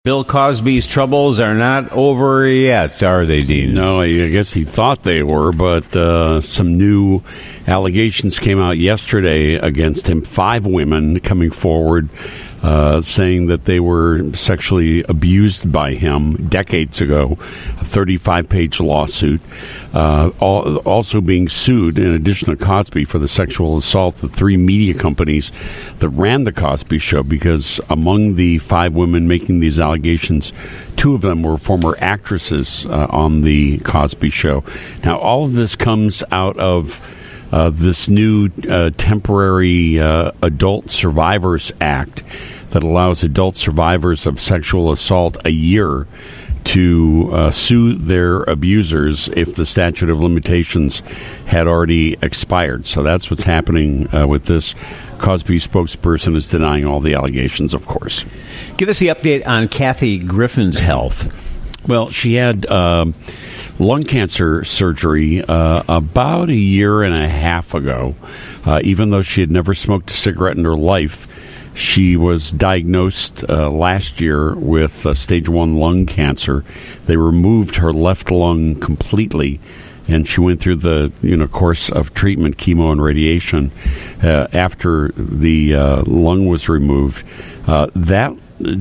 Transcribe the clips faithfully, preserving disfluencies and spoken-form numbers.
Bill Cosby's troubles are not over yet, are they, Dean? No, I guess he thought they were, but uh, some new allegations came out yesterday against him. Five women coming forward uh, saying that they were sexually abused by him decades ago. A thirty-five page lawsuit. Uh, also being sued, in addition to Cosby, for the sexual assault of three media companies that ran the Cosby Show, because among the five women making these allegations, two of them were former actresses uh, on the Cosby Show. Now, all of this comes out of uh, this new uh, temporary uh, Adult Survivors Act that allows adult survivors of sexual assault a year to uh, sue their abusers if the statute of limitations had already expired. So that's what's happening uh, with this. Cosby spokesperson is denying all the allegations, of course. Give us the update on Kathy Griffin's health. Well, she had uh, lung cancer surgery uh, about a year and a half ago. Uh, even though she had never smoked a cigarette in her life, she was diagnosed uh, last year with uh, stage one lung cancer. They removed her left lung completely, and she went through the you know course of treatment, chemo and radiation. Uh, after the uh, lung was removed, uh, that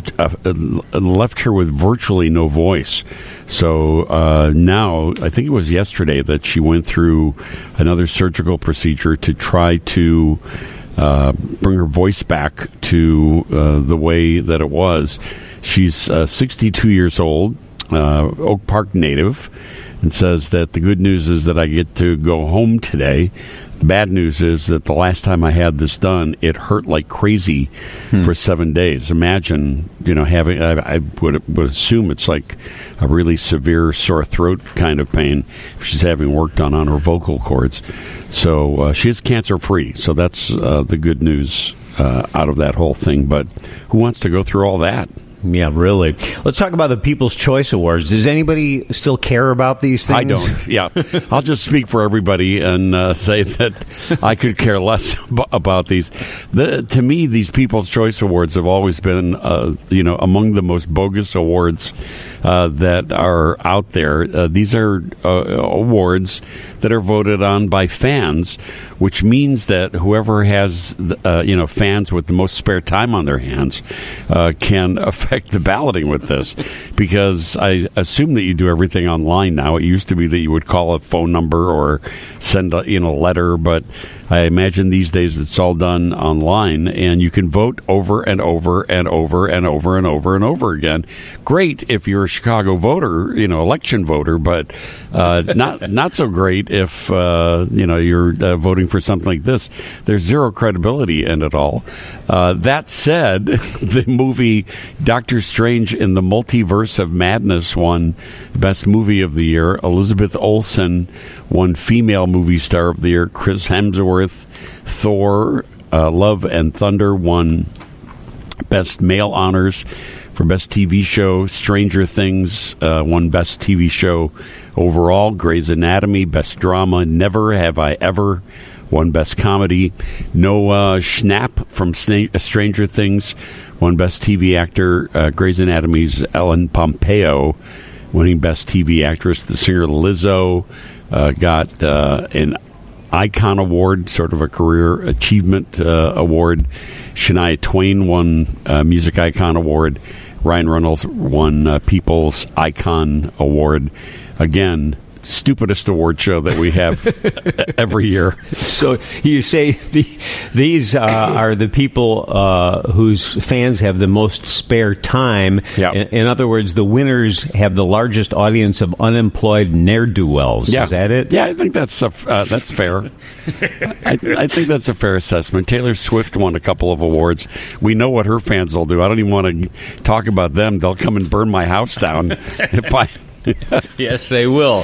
uh, left her with virtually no voice. So uh, now, I think it was yesterday that she went through another surgical procedure to try to Uh, bring her voice back to uh, the way that it was. She's uh, sixty-two years old, uh, Oak Park native, and says that the good news is that I get to go home today. The bad news is that the last time I had this done, it hurt like crazy hmm. for seven days. Imagine, you know, having, I, I would, would assume it's like a really severe sore throat kind of pain if she's having work done on her vocal cords. So uh, she is cancer-free, so that's uh, the good news uh, out of that whole thing. But who wants to go through all that? Yeah, really. Let's talk about the People's Choice Awards. Does anybody still care about these things? I don't. Yeah. I'll just speak for everybody and uh, say that I could care less about these. The, to me, these People's Choice Awards have always been, uh, you know, among the most bogus awards uh, that are out there. Uh, these are uh, awards that are voted on by fans, which means that whoever has, uh, you know, fans with the most spare time on their hands uh, can affect the balloting with this, because I assume that you do everything online now. It used to be that you would call a phone number or send a you know letter, but I imagine these days it's all done online, and you can vote over and over and over and over and over and over again. Great if you're a Chicago voter, you know, election voter, but uh, not not so great if uh, you know you're uh, voting for something like this. There's zero credibility in it all. Uh, that said, the movie Doctor Strange in the Multiverse of Madness won Best Movie of the Year. Elizabeth Olsen won Female Movie Star of the Year. Chris Hemsworth, Thor, uh, Love and Thunder won Best Male Honors. For Best T V Show, Stranger Things uh, won Best T V Show overall. Grey's Anatomy, Best Drama. Never Have I Ever won Best Comedy. Noah Schnapp from Sna- Stranger Things won Best T V Actor. Uh, Grey's Anatomy's Ellen Pompeo winning Best T V Actress. The singer Lizzo uh, got uh, an Icon Award, sort of a career achievement uh, award. Shania Twain won uh, Music Icon Award. Ryan Reynolds won uh, People's Icon Award. Again, stupidest award show that we have every year. So you say the, these uh, are the people uh, whose fans have the most spare time. Yep. In, in other words, the winners have the largest audience of unemployed ne'er-do-wells. Yeah. Is that it? Yeah, I think that's a, uh, that's fair. I, I think that's a fair assessment. Taylor Swift won a couple of awards. We know what her fans will do. I don't even want to talk about them. They'll come and burn my house down if I Yes, they will.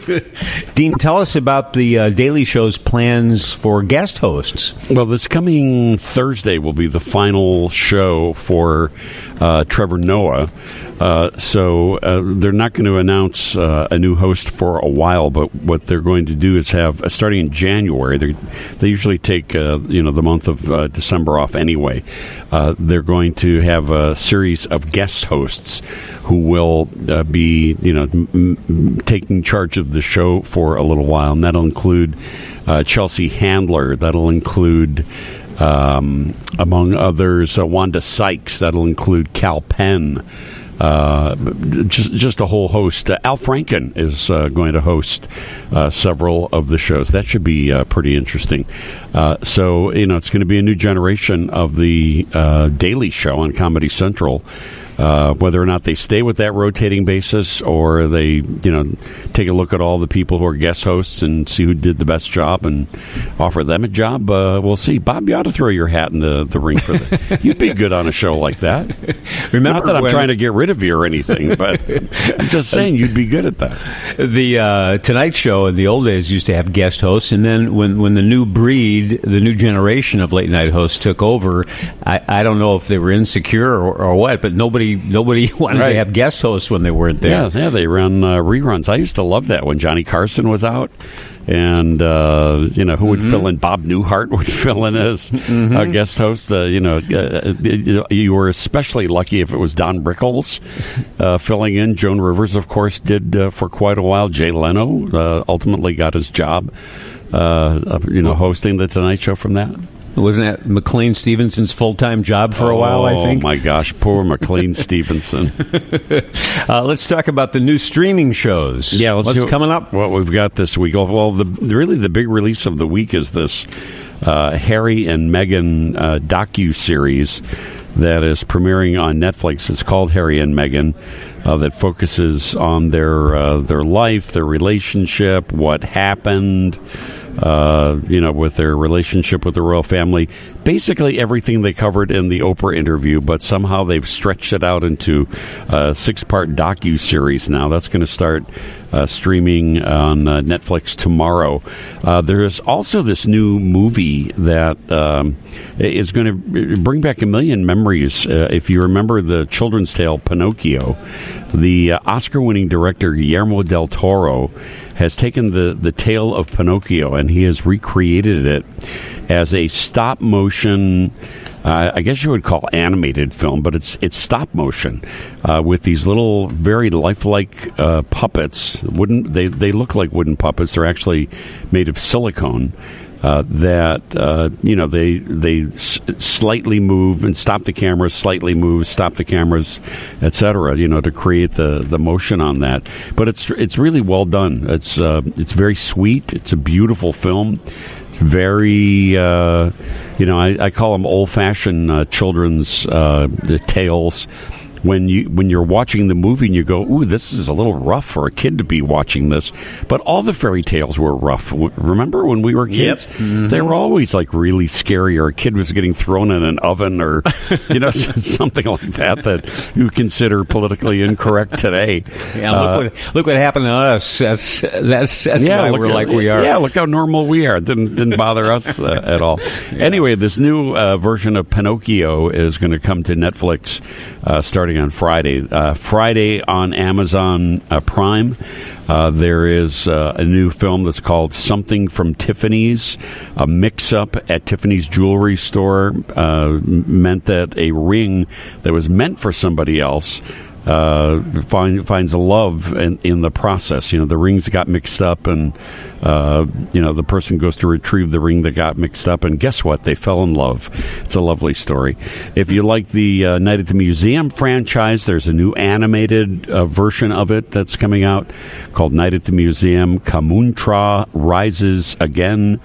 Dean, tell us about the uh, Daily Show's plans for guest hosts. Well, this coming Thursday will be the final show for uh, Trevor Noah. Uh, so uh, they're not going to announce uh, a new host for a while, but what they're going to do is have, uh, starting in January, they they usually take uh, you know the month of uh, December off anyway. Uh, they're going to have a series of guest hosts who will uh, be you know m- m- taking charge of the show for a little while, and that'll include uh, Chelsea Handler. That'll include. Um, among others, uh, Wanda Sykes. That'll include Cal Penn. Uh, just just a whole host. Uh, Al Franken is uh, going to host uh, several of the shows. That should be uh, pretty interesting. Uh, so, you know, it's going to be a new generation of the uh, Daily Show on Comedy Central. Uh, whether or not they stay with that rotating basis or they, you know, take a look at all the people who are guest hosts and see who did the best job and offer them a job, uh, we'll see. Bob, you ought to throw your hat in the, the ring for that. You'd be good on a show like that. Remember, not that I'm when, trying to get rid of you or anything, but I'm just saying you'd be good at that. The uh, Tonight Show in the old days used to have guest hosts, and then when, when the new breed, the new generation of late night hosts took over, I, I don't know if they were insecure or, or what, but nobody Nobody wanted right. to have guest hosts when they weren't there. Yeah, yeah, they ran uh, reruns. I used to love that when Johnny Carson was out. And, uh, you know, who would mm-hmm. fill in? Bob Newhart would fill in as mm-hmm. a guest host. Uh, you know, uh, you were especially lucky if it was Don Rickles uh, filling in. Joan Rivers, of course, did uh, for quite a while. Jay Leno uh, ultimately got his job, uh, you know, hosting The Tonight Show from that. Wasn't that McLean Stevenson's full-time job for a oh, while, I think? Oh, my gosh. Poor McLean Stevenson. uh, let's talk about the new streaming shows. Yeah, let's What's do, coming up? What we've got this week. Well, the, really the big release of the week is this uh, Harry and Meghan uh, docu-series that is premiering on Netflix. It's called Harry and Meghan. Uh, that focuses on their uh, their life, their relationship, what happened, uh, you know, with their relationship with the royal family. Basically everything they covered in the Oprah interview, but somehow they've stretched it out into a six-part docu-series now. That's going to start uh, streaming on uh, Netflix tomorrow. Uh, there is also this new movie that um, is going to bring back a million memories. Uh, if you remember the children's tale Pinocchio, the uh, Oscar-winning director Guillermo del Toro has taken the, the tale of Pinocchio and he has recreated it as a stop-motion, uh, I guess you would call animated film, but it's it's stop motion uh, with these little very lifelike uh, puppets. Wooden, they they look like wooden puppets. They're actually made of silicone. Uh, that uh, you know they they s- slightly move and stop the cameras, slightly move, stop the cameras, et cetera. You know, to create the, the motion on that. But it's it's really well done. It's uh, it's very sweet. It's a beautiful film. It's very uh, you know I, I call them old fashioned uh, children's uh, tales. When you when you're watching the movie and you go, ooh, this is a little rough for a kid to be watching this. But all the fairy tales were rough. Remember when we were kids? Yep. Mm-hmm. They were always like really scary, or a kid was getting thrown in an oven, or you know something like that that you consider politically incorrect today. Yeah, uh, look what look what happened to us. That's that's that's yeah, why we're at, like we are. Yeah, look how normal we are. It didn't didn't bother us uh, at all. Yeah. Anyway, this new uh, version of Pinocchio is going to come to Netflix uh, starting on Friday. Uh, Friday on Amazon uh, Prime, uh, there is uh, a new film that's called Something from Tiffany's. A mix-up at Tiffany's jewelry store uh, meant that a ring that was meant for somebody else Uh, find, finds love in, in the process. You know, the rings got mixed up, and uh, you know the person goes to retrieve the ring that got mixed up, and guess what? They fell in love. It's a lovely story. If you like the uh, Night at the Museum franchise, there's a new animated uh, version of it that's coming out called Night at the Museum. Kamuntra Rises Again.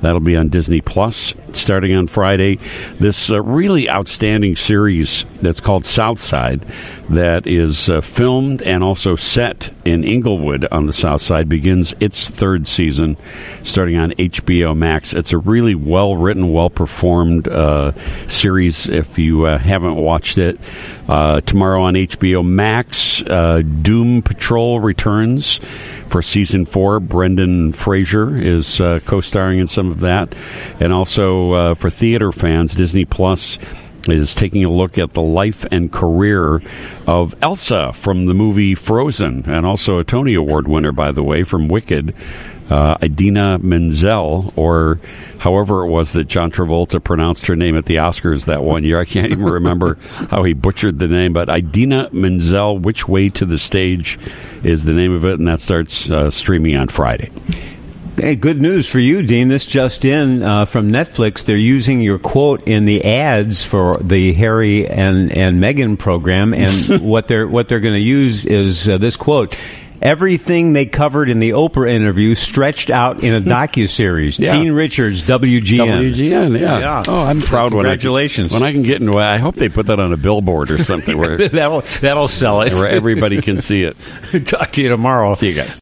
That'll be on Disney Plus starting on Friday. This uh, really outstanding series that's called Southside, that is uh, filmed and also set in Inglewood on the South Side, begins its third season starting on H B O Max. It's a really well-written, well-performed uh, series if you uh, haven't watched it. Uh, tomorrow on H B O Max, uh, Doom Patrol returns for season four. Brendan Fraser is uh, co-starring in some of that. And also uh, for theater fans, Disney Plus is taking a look at the life and career of Elsa from the movie Frozen, and also a Tony Award winner, by the way, from Wicked, uh, Idina Menzel, or however it was that John Travolta pronounced her name at the Oscars that one year. I can't even remember how he butchered the name, but Idina Menzel, Which Way to the Stage is the name of it, and that starts uh, streaming on Friday. Hey, good news for you, Dean. This just in uh, from Netflix. They're using your quote in the ads for the Harry and, and Meghan program, and what they're what they're going to use is uh, this quote: "Everything they covered in the Oprah interview stretched out in a docuseries." Yeah. Dean Richards, W G N. W G N, yeah. yeah. Oh, I'm proud. Congratulations. When I, can, when I can get into it, I hope they put that on a billboard or something where that'll that'll sell it. Where everybody can see it. Talk to you tomorrow. See you guys.